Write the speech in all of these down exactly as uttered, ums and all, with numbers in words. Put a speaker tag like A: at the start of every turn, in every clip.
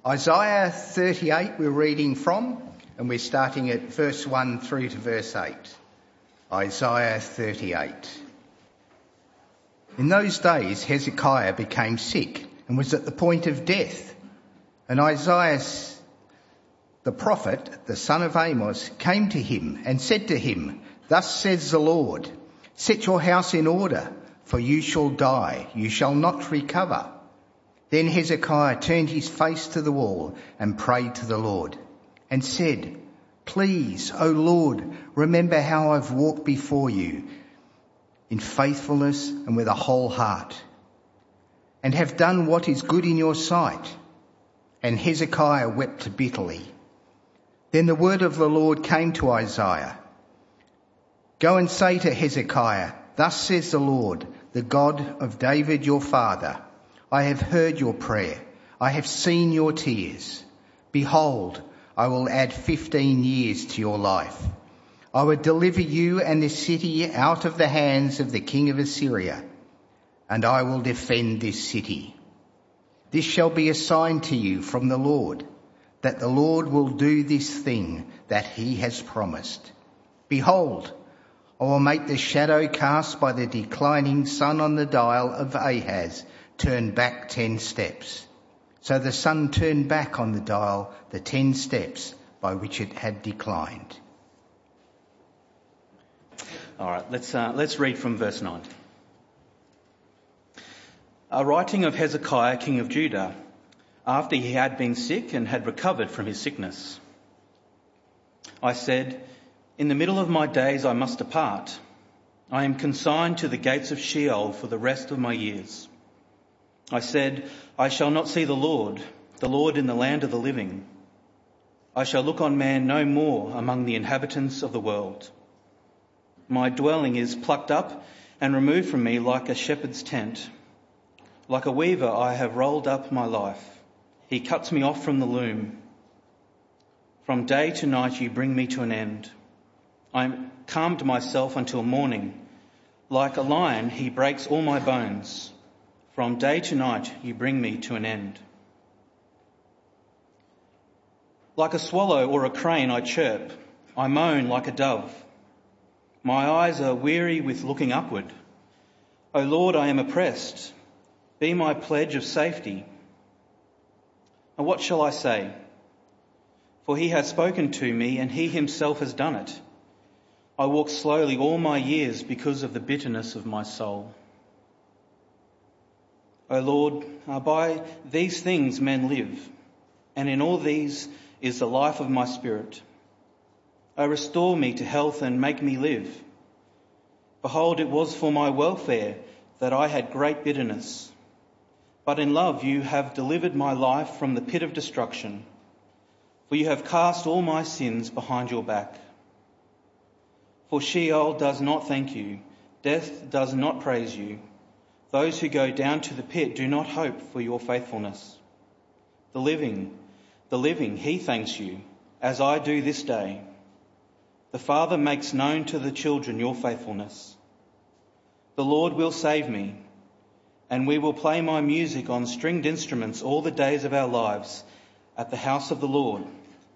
A: Isaiah thirty-eight we're reading from, and we're starting at verse one through to verse eight. Isaiah thirty-eight. In those days Hezekiah became sick and was at the point of death. And Isaiah the prophet, the son of Amos, came to him and said to him, "Thus says the Lord, set your house in order, for you shall die, you shall not recover." Then Hezekiah turned his face to the wall and prayed to the Lord and said, "Please, O Lord, remember how I've walked before you in faithfulness and with a whole heart, and have done what is good in your sight." And Hezekiah wept bitterly. Then the word of the Lord came to Isaiah. "Go and say to Hezekiah, thus says the Lord, the God of David your father, I have heard your prayer. I have seen your tears. Behold, I will add fifteen years to your life. I will deliver you and this city out of the hands of the king of Assyria, and I will defend this city. This shall be a sign to you from the Lord, that the Lord will do this thing that he has promised. Behold, I will make the shadow cast by the declining sun on the dial of Ahaz turn back ten steps." So the sun turned back on the dial the ten steps by which it had declined.
B: All right, let's uh, let's read from verse nine. A writing of Hezekiah, king of Judah, after he had been sick and had recovered from his sickness. I said, "In the middle of my days I must depart. I am consigned to the gates of Sheol for the rest of my years. I said, I shall not see the Lord, the Lord in the land of the living. I shall look on man no more among the inhabitants of the world. My dwelling is plucked up and removed from me like a shepherd's tent. Like a weaver I have rolled up my life. He cuts me off from the loom. From day to night you bring me to an end. I calmed myself until morning. Like a lion he breaks all my bones. From day to night you bring me to an end. Like a swallow or a crane I chirp. I moan like a dove. My eyes are weary with looking upward. O Lord, I am oppressed. Be my pledge of safety. And what shall I say? For he has spoken to me, and he himself has done it. I walk slowly all my years because of the bitterness of my soul. O Lord, by these things men live, and in all these is the life of my spirit. O restore me to health and make me live. Behold, it was for my welfare that I had great bitterness. But in love you have delivered my life from the pit of destruction, for you have cast all my sins behind your back. For Sheol does not thank you, death does not praise you. Those who go down to the pit do not hope for your faithfulness. The living, the living, he thanks you, as I do this day. The Father makes known to the children your faithfulness. The Lord will save me, and we will play my music on stringed instruments all the days of our lives at the house of the Lord.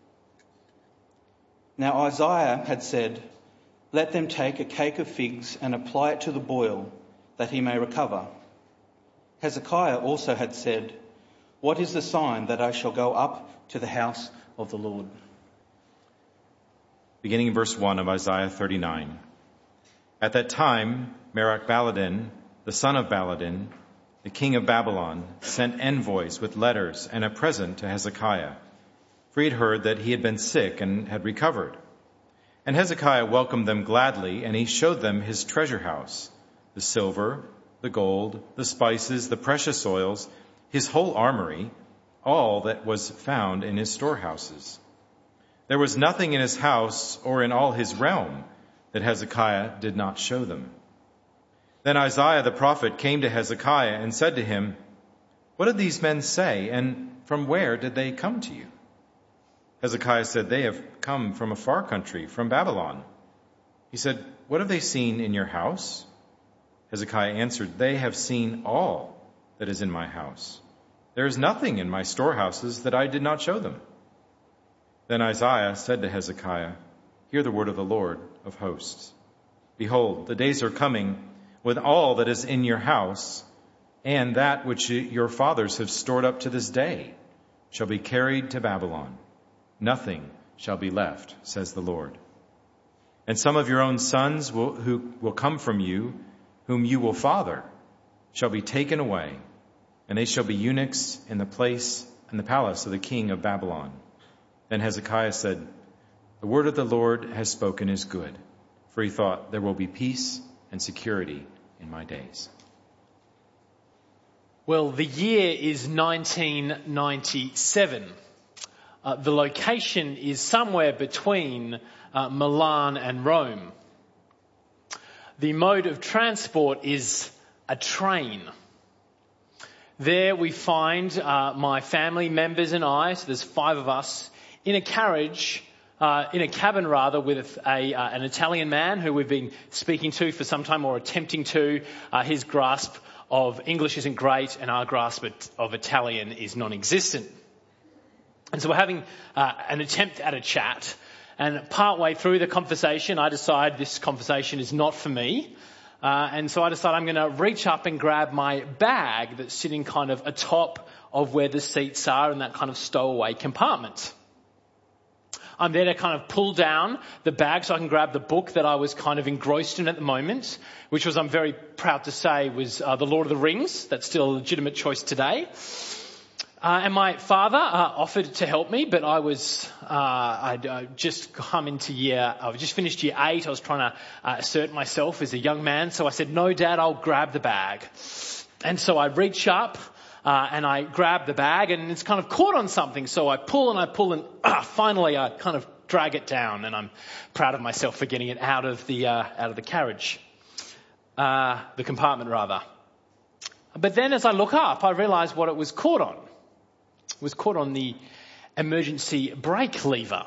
B: Now Isaiah had said, "Let them take a cake of figs and apply it to the boil, that he may recover." Hezekiah also had said, "What is the sign that I shall go up to the house of the Lord?"
C: Beginning in verse one of Isaiah thirty-nine. At that time, Meroch-Baladan, the son of Baladan, the king of Babylon, sent envoys with letters and a present to Hezekiah, for he had heard that he had been sick and had recovered. And Hezekiah welcomed them gladly, and he showed them his treasure house, the silver, the gold, the spices, the precious oils, his whole armory, all that was found in his storehouses. There was nothing in his house or in all his realm that Hezekiah did not show them. Then Isaiah the prophet came to Hezekiah and said to him, "What did these men say, and from where did they come to you?" Hezekiah said, "They have come from a far country, from Babylon." He said, "What have they seen in your house?" Hezekiah answered, "They have seen all that is in my house. There is nothing in my storehouses that I did not show them." Then Isaiah said to Hezekiah, "Hear the word of the Lord of hosts. Behold, the days are coming when all that is in your house and that which your fathers have stored up to this day shall be carried to Babylon. Nothing shall be left, says the Lord. And some of your own sons will, who will come from you, whom you will father, shall be taken away, and they shall be eunuchs in the place and the palace of the king of Babylon." Then Hezekiah said, "The word of the Lord has spoken is good," for he thought, "There will be peace and security in my days."
D: Well, the year is nineteen ninety-seven. Uh, the location is somewhere between uh, Milan and Rome. The mode of transport is a train. There we find uh, my family members and I, so there's five of us, in a carriage, uh, in a cabin rather, with a, uh, an Italian man who we've been speaking to for some time, or attempting to. Uh, his grasp of English isn't great, and our grasp of Italian is non-existent. And so we're having uh, an attempt at a chat, and partway through the conversation, I decide this conversation is not for me. Uh, and so I decide I'm going to reach up and grab my bag that's sitting kind of atop of where the seats are in that kind of stowaway compartment. I'm there to kind of pull down the bag so I can grab the book that I was kind of engrossed in at the moment, which was, I'm very proud to say, was uh, The Lord of the Rings. That's still a legitimate choice today. Uh, and my father uh, offered to help me, but I was, uh, I'd uh, just come into year, I've just finished year eight. I was trying to uh, assert myself as a young man. So I said, "No, Dad, I'll grab the bag." And so I reach up uh, and I grab the bag, and it's kind of caught on something. So I pull and I pull, and uh, finally I kind of drag it down, and I'm proud of myself for getting it out of the, uh, out of the carriage, uh, the compartment rather. But then as I look up, I realize what it was caught on. was caught on the emergency brake lever.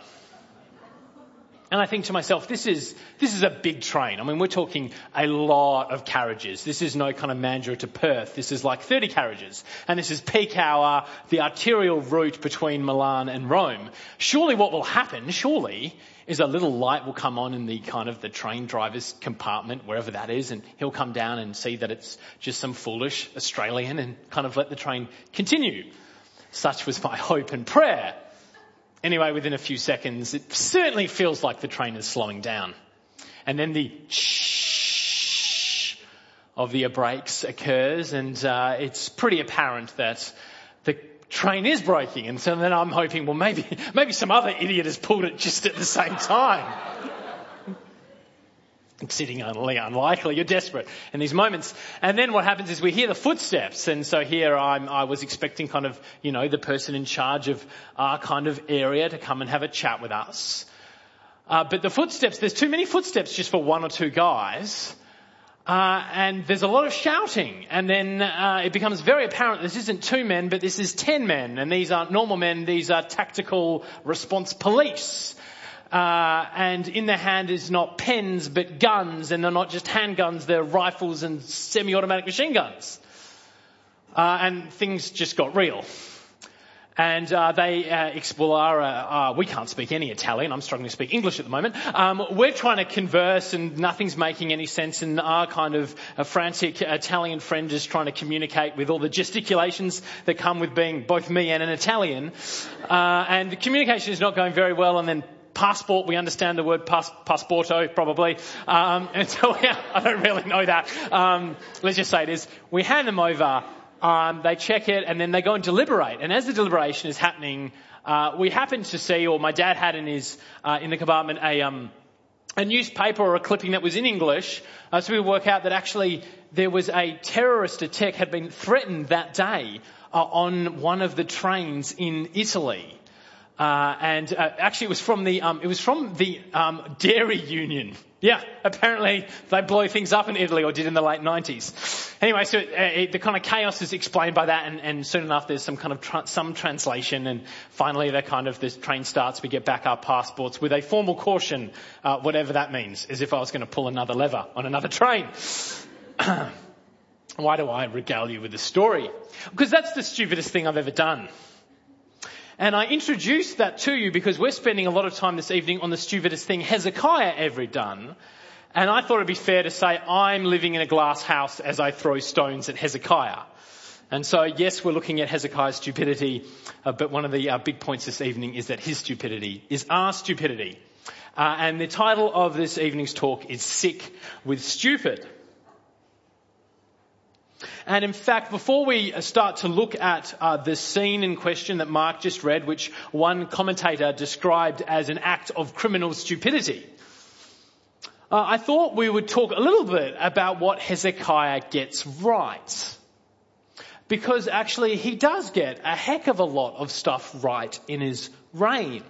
D: And I think to myself, this is this is a big train. I mean, we're talking a lot of carriages. This is no kind of Mandurah to Perth. This is like thirty carriages. And this is peak hour, the arterial route between Milan and Rome. Surely what will happen, surely, is a little light will come on in the kind of the train driver's compartment, wherever that is, and he'll come down and see that it's just some foolish Australian and kind of let the train continue. Such was my hope and prayer. Anyway, within a few seconds, it certainly feels like the train is slowing down. And then the shh of the brakes occurs, and uh, it's pretty apparent that the train is braking. And so then I'm hoping, well, maybe maybe some other idiot has pulled it just at the same time. Exceedingly unlikely. You're desperate in these moments. And then what happens is we hear the footsteps. And so here I'm, I was expecting kind of, you know, the person in charge of our kind of area to come and have a chat with us. Uh, but the footsteps, there's too many footsteps just for one or two guys. Uh, and there's a lot of shouting. And then uh, it becomes very apparent this isn't two men, but this is ten men. And these aren't normal men. These are tactical response police. Uh, and in their hand is not pens, but guns. And they're not just handguns, they're rifles and semi-automatic machine guns. Uh, and things just got real. And uh, they, uh, well, are, uh, uh, we can't speak any Italian. I'm struggling to speak English at the moment. Um, we're trying to converse and nothing's making any sense. And our kind of a frantic Italian friend is trying to communicate with all the gesticulations that come with being both me and an Italian. Uh, and the communication is not going very well. And then passport, we understand the word pas- passporto, probably. Um, and so yeah, I don't really know that. Um, let's just say it is. We hand them over. Um, they check it, and then they go and deliberate. And as the deliberation is happening, uh, we happen to see, or my dad had in his uh, in the compartment, a um, a newspaper or a clipping that was in English. Uh, so we work out that actually there was a terrorist attack had been threatened that day uh, on one of the trains in Italy. Uh, and uh, actually, it was from the um, it was from the um, dairy union. Yeah, apparently they blow things up in Italy, or did in the late nineties. Anyway, so uh, it, the kind of chaos is explained by that, and, and soon enough there's some kind of tra- some translation, and finally the kind of this train starts. We get back our passports with a formal caution, uh, whatever that means, as if I was going to pull another lever on another train. Why do I regale you with the story? Because that's the stupidest thing I've ever done. And I introduced that to you because we're spending a lot of time this evening on the stupidest thing Hezekiah ever done. And I thought it'd be fair to say I'm living in a glass house as I throw stones at Hezekiah. And so, yes, we're looking at Hezekiah's stupidity, uh, but one of the uh, big points this evening is that his stupidity is our stupidity. Uh, and the title of this evening's talk is Sick with Stupid. And in fact, before we start to look at uh, the scene in question that Mark just read, which one commentator described as an act of criminal stupidity, uh, I thought we would talk a little bit about what Hezekiah gets right. Because actually he does get a heck of a lot of stuff right in his reign.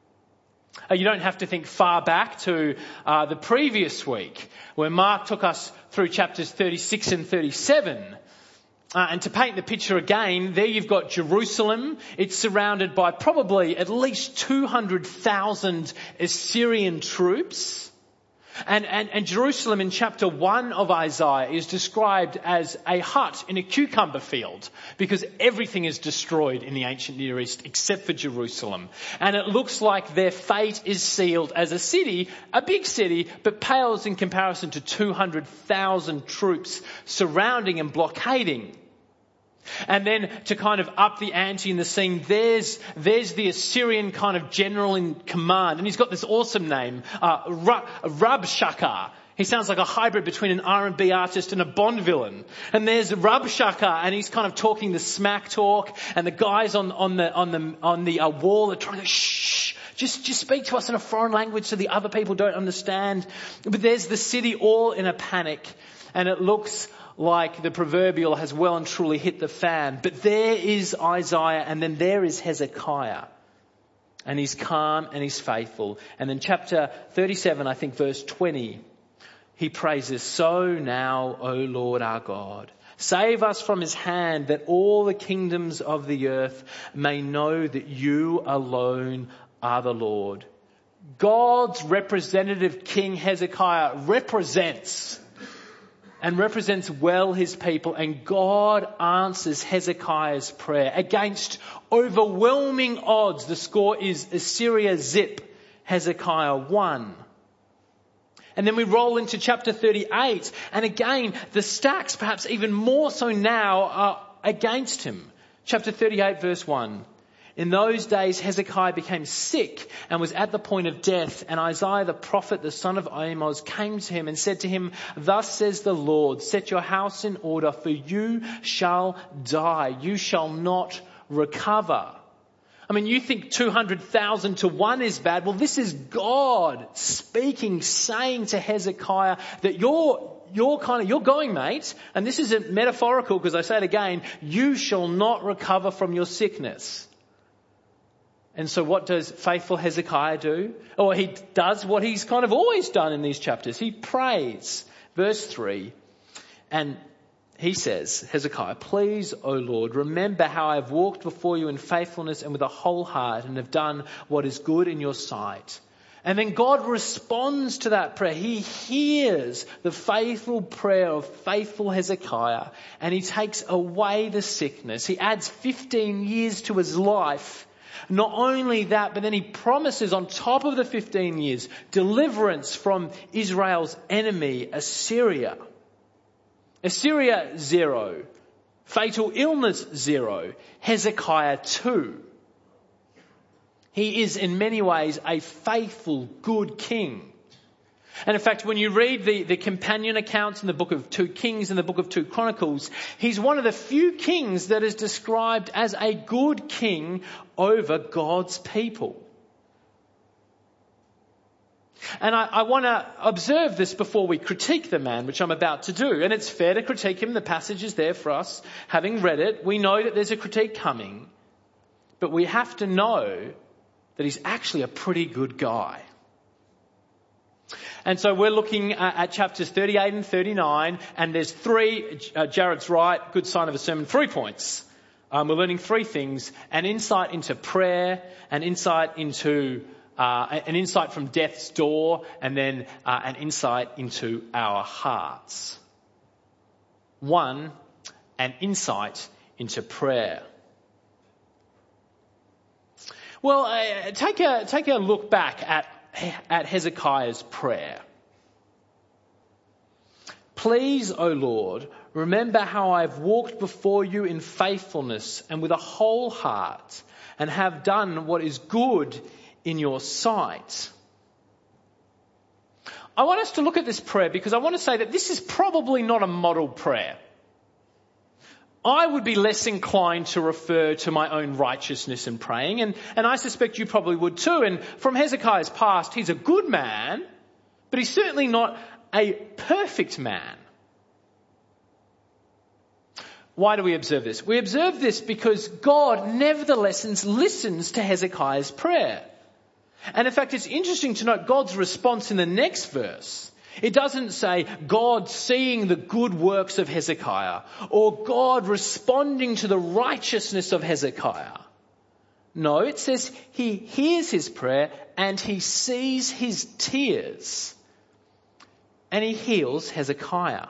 D: Uh, you don't have to think far back to uh, the previous week where Mark took us through chapters thirty-six and thirty-seven. Uh, and to paint the picture again, there you've got Jerusalem. It's surrounded by probably at least two hundred thousand Assyrian troops. And, and, and Jerusalem in chapter one of Isaiah is described as a hut in a cucumber field because everything is destroyed in the ancient Near East except for Jerusalem. And it looks like their fate is sealed as a city, a big city, but pales in comparison to two hundred thousand troops surrounding and blockading. And then to kind of up the ante in the scene, there's there's the Assyrian kind of general in command. And he's got this awesome name, uh, Rabshakeh. He sounds like a hybrid between an R and B artist and a Bond villain. And there's Rabshakeh, and he's kind of talking the smack talk. And the guys on, on the on the on the uh, wall are trying to go, shh, just just speak to us in a foreign language so the other people don't understand. But there's the city all in a panic, and it looks like the proverbial has well and truly hit the fan. But there is Isaiah, and then there is Hezekiah. And he's calm and he's faithful. And then chapter thirty-seven, I think verse twenty, he praises, "So now, O Lord our God, save us from his hand, that all the kingdoms of the earth may know that you alone are the Lord." God's representative King Hezekiah represents and represents well his people, and God answers Hezekiah's prayer. Against overwhelming odds, the score is Assyria zip, Hezekiah one. And then we roll into chapter thirty-eight, and again, the stacks, perhaps even more so now, are against him. Chapter thirty-eight, verse one. "In those days Hezekiah became sick and was at the point of death, and Isaiah the prophet, the son of Amoz, came to him and said to him, 'Thus says the Lord, set your house in order, for you shall die. You shall not recover.'" I mean, you think two hundred thousand to one is bad. Well, this is God speaking, saying to Hezekiah that you're You're kind of, you're going, mate. And this isn't metaphorical, because I say it again, you shall not recover from your sickness. And so what does faithful Hezekiah do? Or he does what he's kind of always done in these chapters. He prays. Verse three. And he says, Hezekiah, "Please, O Lord, remember how I have walked before you in faithfulness and with a whole heart, and have done what is good in your sight." And then God responds to that prayer. He hears the faithful prayer of faithful Hezekiah, and he takes away the sickness. He adds fifteen years to his life. Not only that, but then he promises on top of the fifteen years, deliverance from Israel's enemy, Assyria. Assyria, zero. Fatal illness, zero. Hezekiah, two. He is in many ways a faithful, good king. And in fact, when you read the, the companion accounts in the book of two Kings and the book of two Chronicles, he's one of the few kings that is described as a good king over God's people. And I, I want to observe this before we critique the man, which I'm about to do. And it's fair to critique him. The passage is there for us. Having read it, we know that there's a critique coming. But we have to know that he's actually a pretty good guy. And so we're looking at, at chapters thirty-eight and thirty-nine, and there's three, uh, Jared's right, good sign of a sermon, three points. Um, we're learning three things: an insight into prayer, an insight into, uh, an insight from death's door, and then uh, an insight into our hearts. One, an insight into prayer. Well, uh, take a take a look back at at Hezekiah's prayer. Please, O Lord, remember how I have walked before you in faithfulness and with a whole heart, and have done what is good in your sight. I want us to look at this prayer because I want to say that this is probably not a model prayer. I would be less inclined to refer to my own righteousness in praying, and, and I suspect you probably would too. And from Hezekiah's past, he's a good man, but he's certainly not a perfect man. Why do we observe this? We observe this because God nevertheless listens to Hezekiah's prayer. And in fact, it's interesting to note God's response in the next verse. It doesn't say God seeing the good works of Hezekiah or God responding to the righteousness of Hezekiah. No, it says he hears his prayer and he sees his tears and he heals Hezekiah.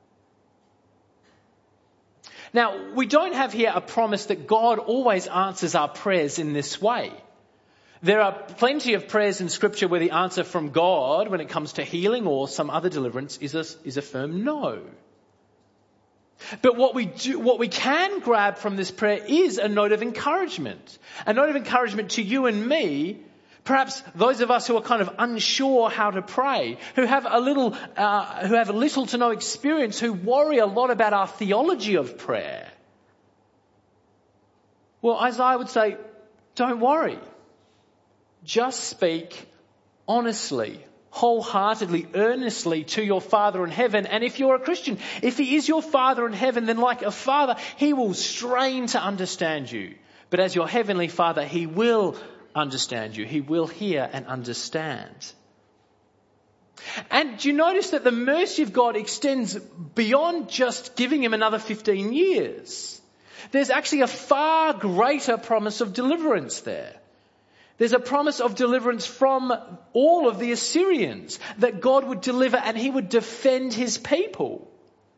D: Now, we don't have here a promise that God always answers our prayers in this way. There are plenty of prayers in Scripture where the answer from God when it comes to healing or some other deliverance is a, is a firm no. But what we do, what we can grab from this prayer is a note of encouragement. A note of encouragement to you and me, perhaps those of us who are kind of unsure how to pray, who have a little, uh, who have little to no experience, who worry a lot about our theology of prayer. Well, Isaiah would say, don't worry. Just speak honestly, wholeheartedly, earnestly to your Father in heaven. And if you're a Christian, if he is your Father in heaven, then like a father, he will strain to understand you. But as your heavenly Father, he will understand you. He will hear and understand. And do you notice that the mercy of God extends beyond just giving him another fifteen years? There's actually a far greater promise of deliverance there. There's a promise of deliverance from all of the Assyrians, that God would deliver and he would defend his people.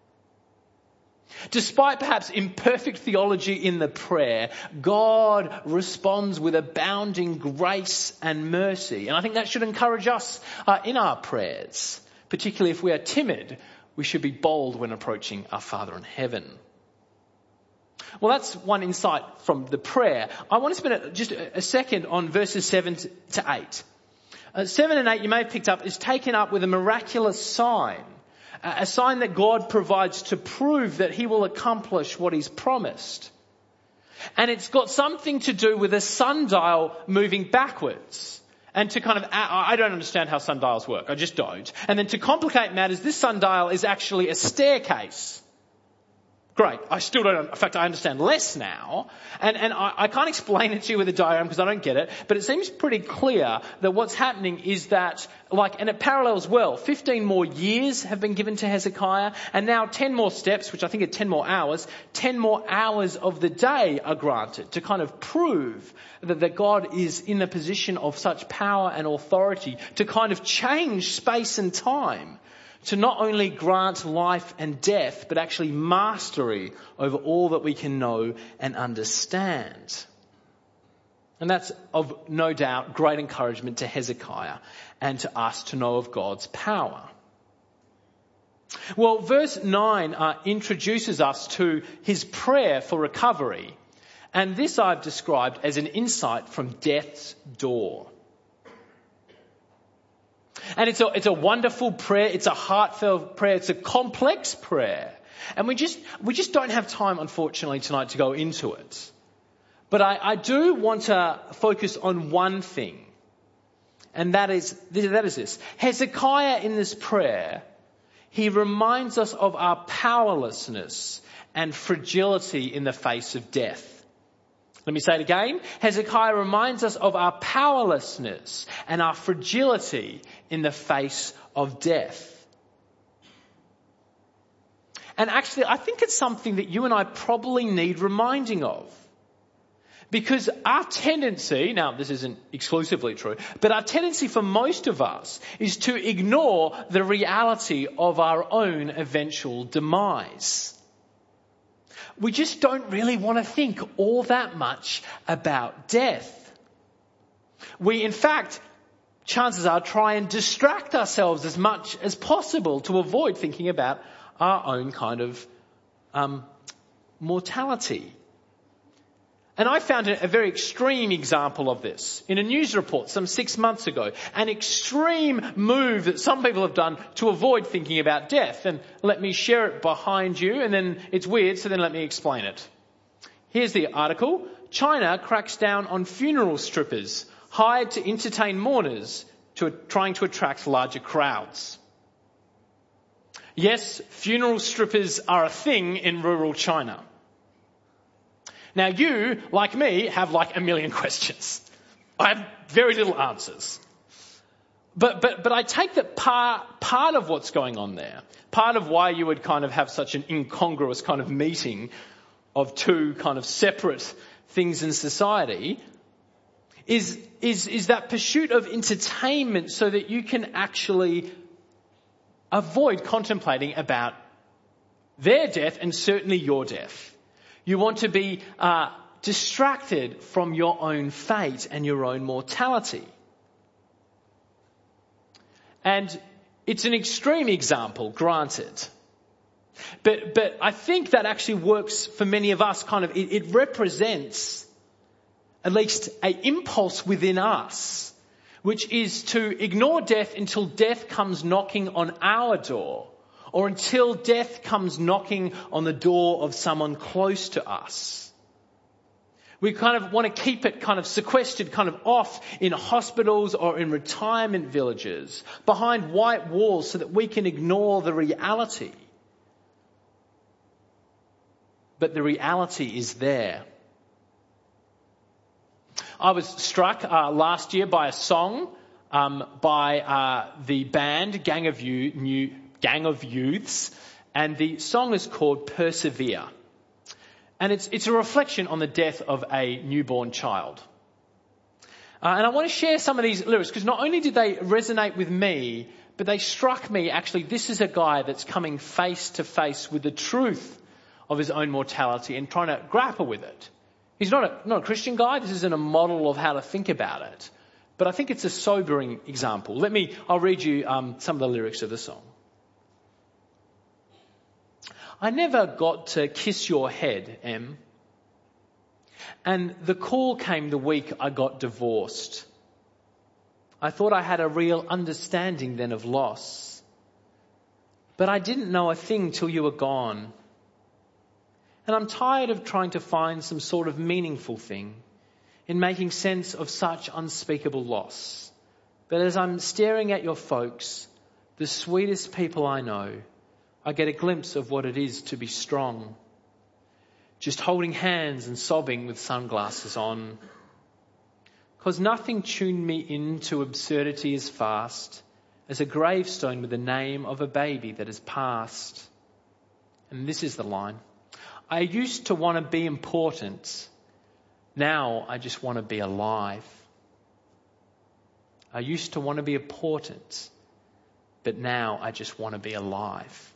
D: Despite perhaps imperfect theology in the prayer, God responds with abounding grace and mercy. And I think that should encourage us uh, in our prayers. Particularly if we are timid, we should be bold when approaching our Father in heaven. Well, that's one insight from the prayer. I want to spend just a second on verses seven to eight. Uh, seven and eight, you may have picked up, is taken up with a miraculous sign. A sign that God provides to prove that he will accomplish what he's promised. And it's got something to do with a sundial moving backwards. And to kind of, I don't understand how sundials work. I just don't. And then to complicate matters, this sundial is actually a staircase. Great. I still don't, in fact, I understand less now. And, and I, I can't explain it to you with a diagram because I don't get it. But it seems pretty clear that what's happening is that, like, and it parallels well, fifteen more years have been given to Hezekiah. And now ten more steps, which I think are ten more hours, ten more hours of the day are granted to kind of prove that, that God is in a position of such power and authority to kind of change space and time. To not only grant life and death, but actually mastery over all that we can know and understand. And that's of no doubt great encouragement to Hezekiah and to us to know of God's power. Well, verse nine uh, introduces us to his prayer for recovery. And this I've described as an insight from death's door. And it's a, it's a wonderful prayer. It's a heartfelt prayer. It's a complex prayer. And we just, we just don't have time, unfortunately, tonight to go into it. But I, I do want to focus on one thing. And that is, that is this. Hezekiah in this prayer, he reminds us of our powerlessness and fragility in the face of death. Let me say it again. Hezekiah reminds us of our powerlessness and our fragility in the face of death. And actually, I think it's something that you and I probably need reminding of. Because our tendency, now this isn't exclusively true, but our tendency for most of us is to ignore the reality of our own eventual demise. we just don't really want to think all that much about death. We, in fact, chances are try and distract ourselves as much as possible to avoid thinking about our own kind of um, mortality. And I found a very extreme example of this in a news report some six months ago. An extreme move that some people have done to avoid thinking about death. And let me share it behind you, and then it's weird, so then let me explain it. Here's the article. China cracks down on funeral strippers hired to entertain mourners, to trying to attract larger crowds. Yes, funeral strippers are a thing in rural China. Now you, like me, have like a million questions. I have very little answers. But but but I take that part part of what's going on there, part of why you would kind of have such an incongruous kind of meeting of two kind of separate things in society, is is is that pursuit of entertainment so that you can actually avoid contemplating about their death and certainly your death. You want to be uh, distracted from your own fate and your own mortality. And it's an extreme example, granted. But but I think that actually works for many of us. Kind of, it, it represents at least an impulse within us, which is to ignore death until death comes knocking on our door. Or until death comes knocking on the door of someone close to us. We kind of want to keep it kind of sequestered, kind of off in hospitals or in retirement villages, behind white walls so that we can ignore the reality. But the reality is there. I was struck uh, last year by a song um, by uh, the band Gang of You, New. Gang of Youths, and the song is called Persevere. And it's it's a reflection on the death of a newborn child. Uh, and I want to share some of these lyrics because not only did they resonate with me, but they struck me actually this is a guy that's coming face to face with the truth of his own mortality and trying to grapple with it. He's not a, not a Christian guy. This isn't a model of how to think about it. But I think it's a sobering example. Let me, I'll read you um, some of the lyrics of the song. I never got to kiss your head, Em. And the call came the week I got divorced. I thought I had a real understanding then of loss. But I didn't know a thing till you were gone. And I'm tired of trying to find some sort of meaningful thing in making sense of such unspeakable loss. But as I'm staring at your folks, the sweetest people I know, I get a glimpse of what it is to be strong. Just holding hands and sobbing with sunglasses on. 'Cause nothing tuned me into absurdity as fast as a gravestone with the name of a baby that has passed. And this is the line. I used to want to be important. Now I just want to be alive. I used to want to be important. But now I just want to be alive.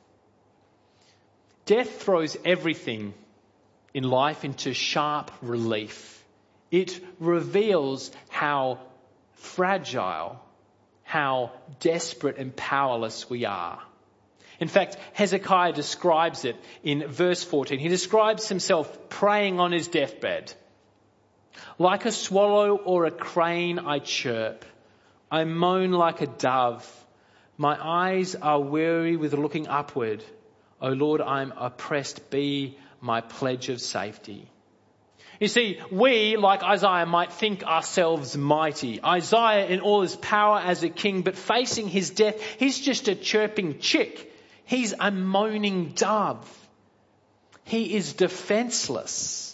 D: Death throws everything in life into sharp relief. It reveals how fragile, how desperate and powerless we are. In fact, Hezekiah describes it in verse fourteen. He describes himself praying on his deathbed. Like a swallow or a crane I chirp. I moan like a dove. My eyes are weary with looking upward. O Lord, I'm oppressed. Be my pledge of safety. You see, we, like Isaiah, might think ourselves mighty. Isaiah in all his power as a king, but facing his death, he's just a chirping chick. He's a moaning dove. He is defenseless.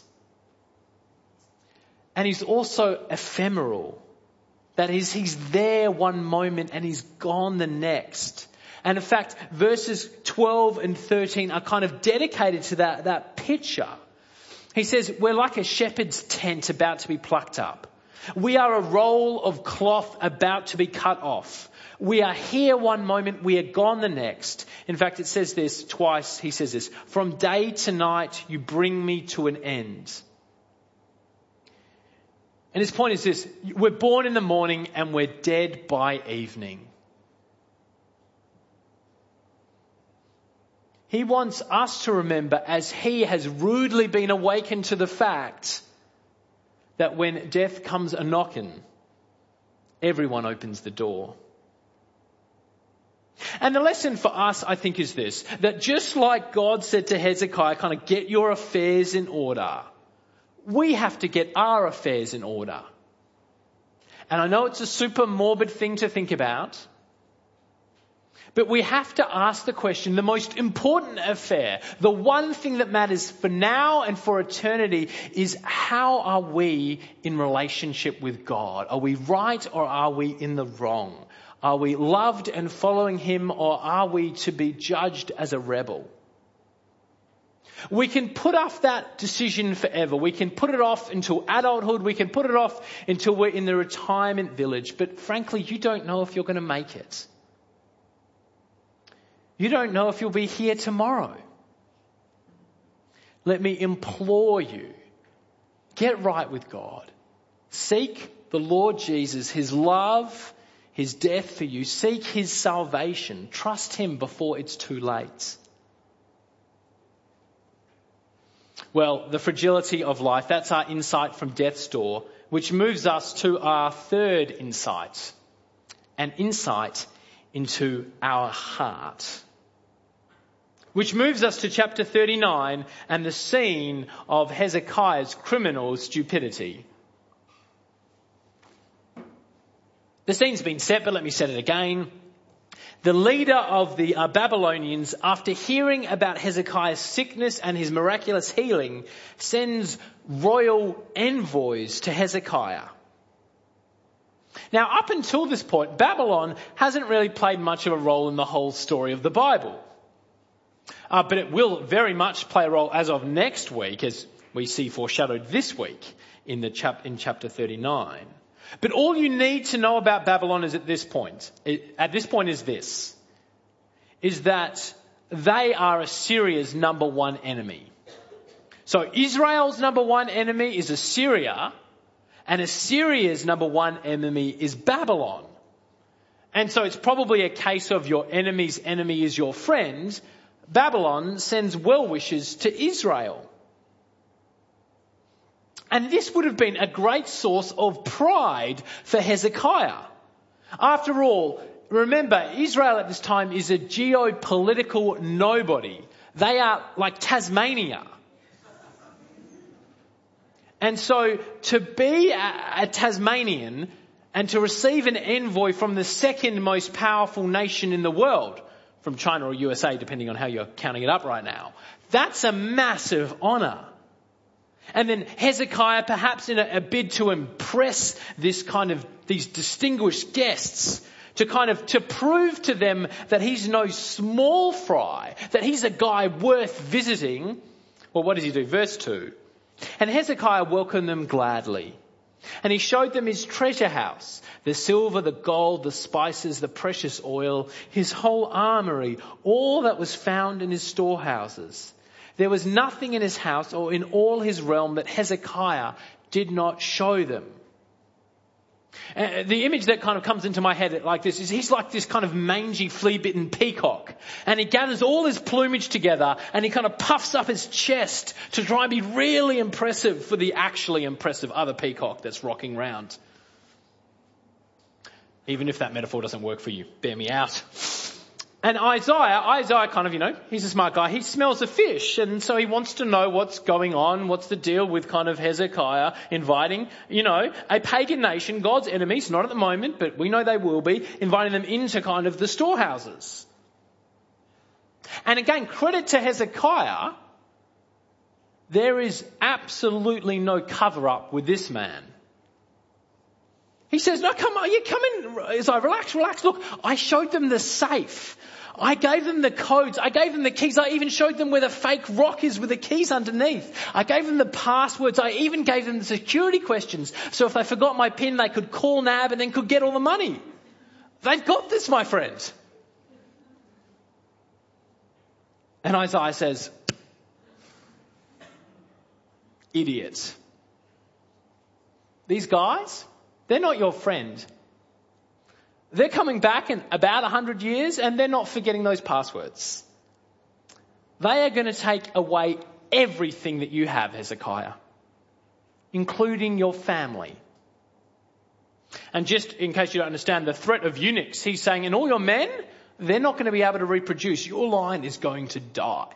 D: And he's also ephemeral. That is, he's there one moment and he's gone the next. And in fact, verses twelve and thirteen are kind of dedicated to that, that picture. He says, we're like a shepherd's tent about to be plucked up. We are a roll of cloth about to be cut off. We are here one moment, we are gone the next. In fact, it says this twice. He says this, from day to night you bring me to an end. And his point is this, we're born in the morning and we're dead by evening. He wants us to remember, as he has rudely been awakened to the fact that when death comes a-knocking, everyone opens the door. And the lesson for us, I think, is this, that just like God said to Hezekiah, kind of get your affairs in order, we have to get our affairs in order. And I know it's a super morbid thing to think about, but we have to ask the question, the most important affair, the one thing that matters for now and for eternity is, how are we in relationship with God? Are we right or are we in the wrong? Are we loved and following him, or are we to be judged as a rebel? We can put off that decision forever. We can put it off until adulthood. We can put it off until we're in the retirement village. But frankly, you don't know if you're going to make it. You don't know if you'll be here tomorrow. Let me implore you, get right with God. Seek the Lord Jesus, his love, his death for you. Seek his salvation. Trust him before it's too late. Well, the fragility of life, that's our insight from death's door, which moves us to our third insight, an insight into our heart. Which moves us to chapter thirty-nine and the scene of Hezekiah's criminal stupidity. The scene's been set, but let me set it again. The leader of the uh, Babylonians, after hearing about Hezekiah's sickness and his miraculous healing, sends royal envoys to Hezekiah. Now, up until this point, Babylon hasn't really played much of a role in the whole story of the Bible. Uh, but it will very much play a role as of next week, as we see foreshadowed this week in the chap- in chapter thirty-nine. But all you need to know about Babylon is at this point, it, at this point is this, is that they are Assyria's number one enemy. So Israel's number one enemy is Assyria, and Assyria's number one enemy is Babylon. And so it's probably a case of your enemy's enemy is your friend. Babylon sends well wishes to Israel. And this would have been a great source of pride for Hezekiah. After all, remember, Israel at this time is a geopolitical nobody. They are like Tasmania. And so to be a, a Tasmanian and to receive an envoy from the second most powerful nation in the world, from China or U S A, depending on how you're counting it up right now, that's a massive honour. And then Hezekiah, perhaps in a, a bid to impress this kind of, these distinguished guests, to kind of, to prove to them that he's no small fry, that he's a guy worth visiting. Well, what does he do? Verse two. And Hezekiah welcomed them gladly. And he showed them his treasure house, the silver, the gold, the spices, the precious oil, his whole armoury, all that was found in his storehouses. There was nothing in his house or in all his realm that Hezekiah did not show them. Uh, the image that kind of comes into my head like this is he's like this kind of mangy, flea-bitten peacock. And he gathers all his plumage together and he kind of puffs up his chest to try and be really impressive for the actually impressive other peacock that's rocking round. Even if that metaphor doesn't work for you, bear me out. And Isaiah, Isaiah kind of, you know, he's a smart guy. He smells a fish. And so he wants to know what's going on. What's the deal with kind of Hezekiah inviting, you know, a pagan nation, God's enemies, not at the moment, but we know they will be, inviting them into kind of the storehouses. And again, credit to Hezekiah. There is absolutely no cover up with this man. He says, no, come on, you come in. Isaiah, relax, relax. Look, I showed them the safe. I gave them the codes. I gave them the keys. I even showed them where the fake rock is with the keys underneath. I gave them the passwords. I even gave them the security questions. So if they forgot my PIN, they could call N A B and then could get all the money. They've got this, my friend. And Isaiah says, idiots. These guys, they're not your friend. They're coming back in about a hundred years and they're not forgetting those passwords. They are going to take away everything that you have, Hezekiah, including your family. And just in case you don't understand the threat of eunuchs, he's saying, and all your men, they're not going to be able to reproduce. Your line is going to die.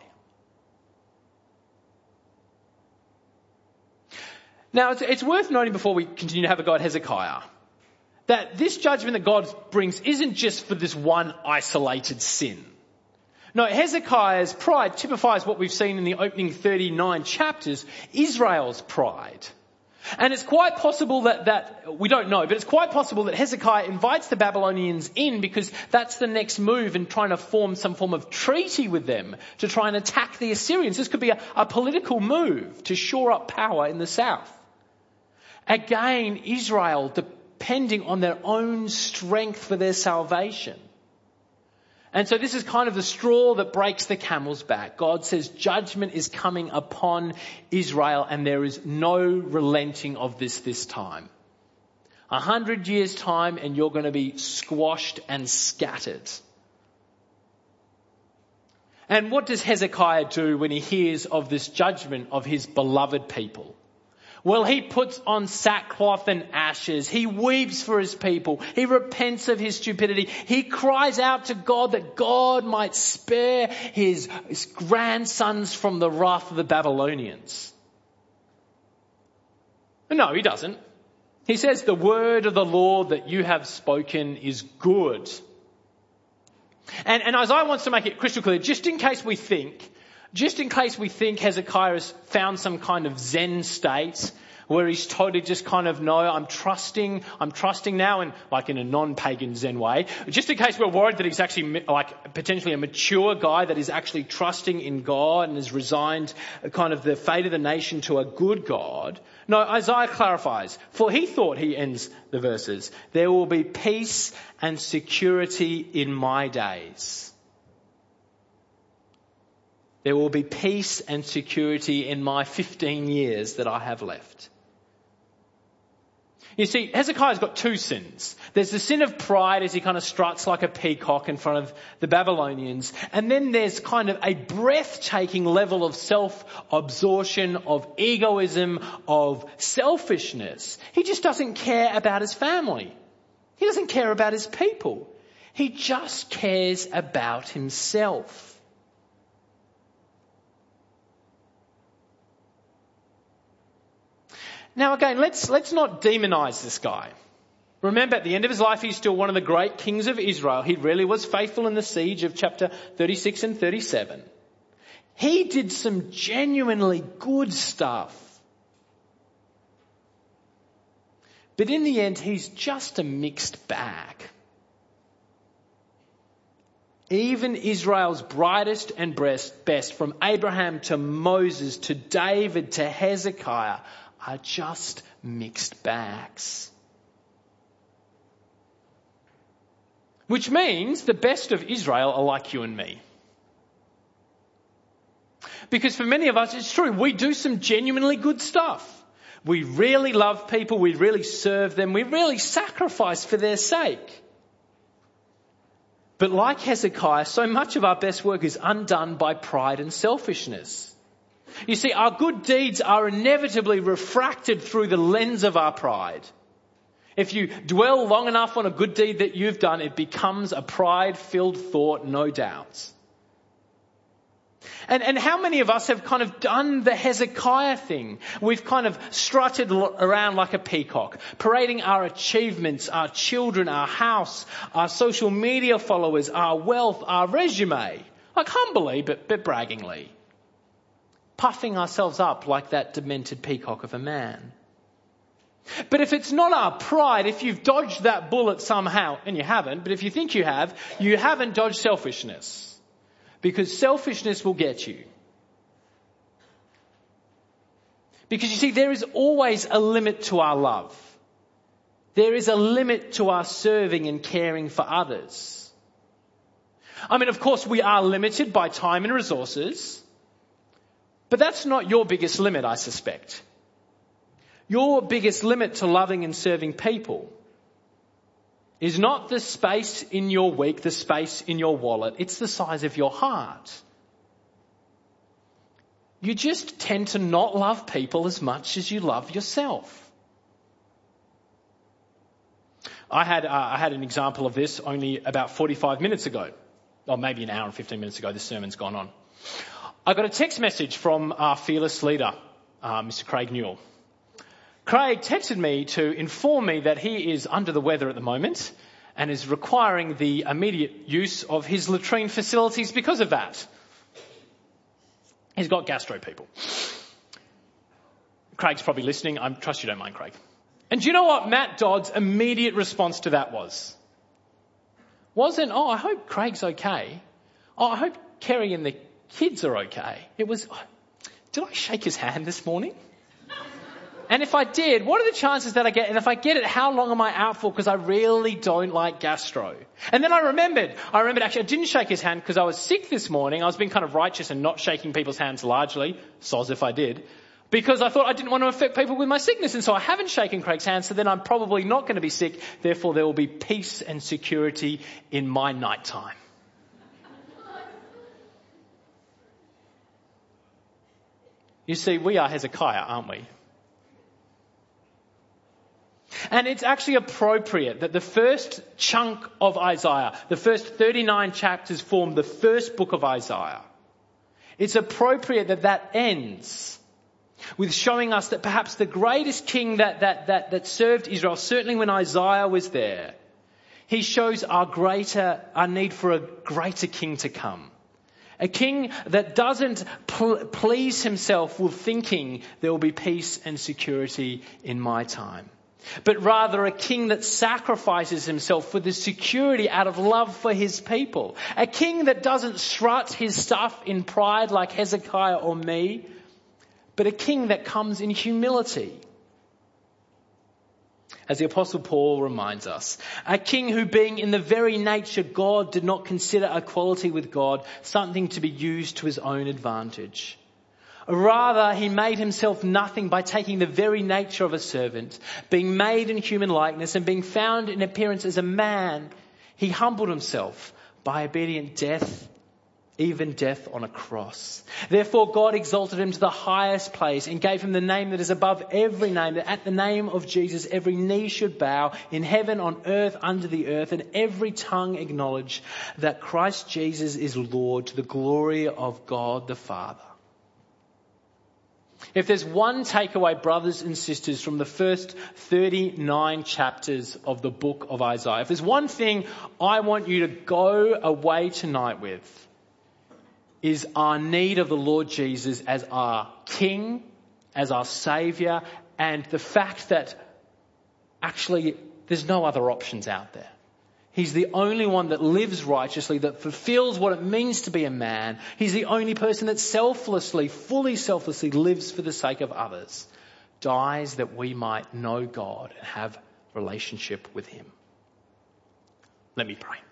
D: Now, it's, it's worth noting before we continue to have a go at Hezekiah, that this judgment that God brings isn't just for this one isolated sin. No, Hezekiah's pride typifies what we've seen in the opening thirty-nine chapters, Israel's pride. And it's quite possible that, that, we don't know, but it's quite possible that Hezekiah invites the Babylonians in because that's the next move in trying to form some form of treaty with them to try and attack the Assyrians. This could be a, a political move to shore up power in the south. Again, Israel depending on their own strength for their salvation. And so this is kind of the straw that breaks the camel's back. God says judgment is coming upon Israel and there is no relenting of this this time. A hundred years' time and you're going to be squashed and scattered. And what does Hezekiah do when he hears of this judgment of his beloved people? Well, he puts on sackcloth and ashes. He weeps for his people. He repents of his stupidity. He cries out to God that God might spare his, his grandsons from the wrath of the Babylonians. No, he doesn't. He says, the word of the Lord that you have spoken is good. And, and Isaiah wants to make it crystal clear, just in case we think Just in case we think Hezekiah has found some kind of Zen state where he's totally just kind of, no, I'm trusting, I'm trusting now, and like in a non-pagan Zen way. Just in case we're worried that he's actually like potentially a mature guy that is actually trusting in God and has resigned kind of the fate of the nation to a good God. No, Isaiah clarifies, for he thought, he ends the verses, there will be peace and security in my days. There will be peace and security in my fifteen years that I have left. You see, Hezekiah's got two sins. There's the sin of pride as he kind of struts like a peacock in front of the Babylonians. And then there's kind of a breathtaking level of self-absorption, of egoism, of selfishness. He just doesn't care about his family. He doesn't care about his people. He just cares about himself. Now again, let's, let's not demonize this guy. Remember, at the end of his life, he's still one of the great kings of Israel. He really was faithful in the siege of chapter thirty-six and thirty-seven. He did some genuinely good stuff. But in the end, he's just a mixed bag. Even Israel's brightest and best, from Abraham to Moses to David to Hezekiah, are just mixed bags. Which means the best of Israel are like you and me. Because for many of us, it's true, we do some genuinely good stuff. We really love people, we really serve them, we really sacrifice for their sake. But like Hezekiah, so much of our best work is undone by pride and selfishness. You see, our good deeds are inevitably refracted through the lens of our pride. If you dwell long enough on a good deed that you've done, it becomes a pride-filled thought, no doubt. And, and how many of us have kind of done the Hezekiah thing? We've kind of strutted around like a peacock, parading our achievements, our children, our house, our social media followers, our wealth, our resume, like humbly but, but braggingly. Puffing ourselves up like that demented peacock of a man. But if it's not our pride, if you've dodged that bullet somehow, and you haven't, but if you think you have, you haven't dodged selfishness. Because selfishness will get you. Because you see, there is always a limit to our love. There is a limit to our serving and caring for others. I mean, of course, we are limited by time and resources, but that's not your biggest limit, I suspect. Your biggest limit to loving and serving people is not the space in your week, the space in your wallet. It's the size of your heart. You just tend to not love people as much as you love yourself. I had uh, I had an example of this only about forty-five minutes ago, or maybe an hour and fifteen minutes ago. This sermon's gone on. I got a text message from our fearless leader, uh, Mister Craig Newell. Craig texted me to inform me that he is under the weather at the moment and is requiring the immediate use of his latrine facilities because of that. He's got gastro, people. Craig's probably listening. I trust you don't mind, Craig. And do you know what Matt Dodd's immediate response to that was? Wasn't, oh, I hope Craig's okay. Oh, I hope Kerry and the kids are okay. It was, did I shake his hand this morning? And if I did, what are the chances that I get? And if I get it, how long am I out for? Because I really don't like gastro. And then I remembered, I remembered actually I didn't shake his hand because I was sick this morning. I was being kind of righteous and not shaking people's hands largely. Soz if I did. Because I thought I didn't want to affect people with my sickness. And so I haven't shaken Craig's hand. So then I'm probably not going to be sick. Therefore there will be peace and security in my nighttime. You see, we are Hezekiah, aren't we? And it's actually appropriate that the first chunk of Isaiah, the first thirty-nine chapters form the first book of Isaiah. It's appropriate that that ends with showing us that perhaps the greatest king that, that, that, that served Israel, certainly when Isaiah was there, he shows our greater, our need for a greater king to come. A king that doesn't pl- please himself with thinking there will be peace and security in my time. But rather a king that sacrifices himself for the security out of love for his people. A king that doesn't strut his stuff in pride like Hezekiah or me, but a king that comes in humility. As the Apostle Paul reminds us, a king who being in the very nature God did not consider equality with God something to be used to his own advantage. Rather, he made himself nothing by taking the very nature of a servant, being made in human likeness and being found in appearance as a man. He humbled himself by obedient death, even death on a cross. Therefore, God exalted him to the highest place and gave him the name that is above every name, that at the name of Jesus every knee should bow in heaven, on earth, under the earth, and every tongue acknowledge that Christ Jesus is Lord, to the glory of God the Father. If there's one takeaway, brothers and sisters, from the first thirty-nine chapters of the book of Isaiah, if there's one thing I want you to go away tonight with, is our need of the Lord Jesus as our King, as our Saviour, and the fact that actually there's no other options out there. He's the only one that lives righteously, that fulfills what it means to be a man. He's the only person that selflessly, fully selflessly lives for the sake of others, dies that we might know God and have relationship with him. Let me pray.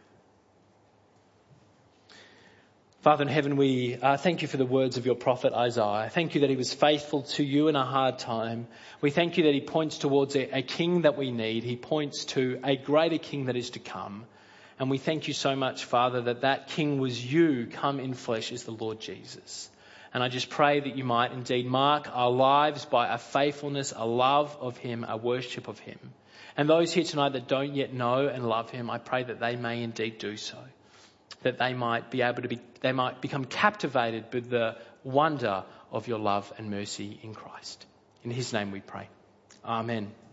D: Father in heaven, we uh, thank you for the words of your prophet Isaiah. Thank you that he was faithful to you in a hard time. We thank you that he points towards a, a king that we need. He points to a greater king that is to come. And we thank you so much, Father, that that king was you come in flesh as the Lord Jesus. And I just pray that you might indeed mark our lives by a faithfulness, a love of him, a worship of him. And those here tonight that don't yet know and love him, I pray that they may indeed do so. That they might be able to be, they might become captivated with the wonder of your love and mercy in Christ. In his name we pray. Amen.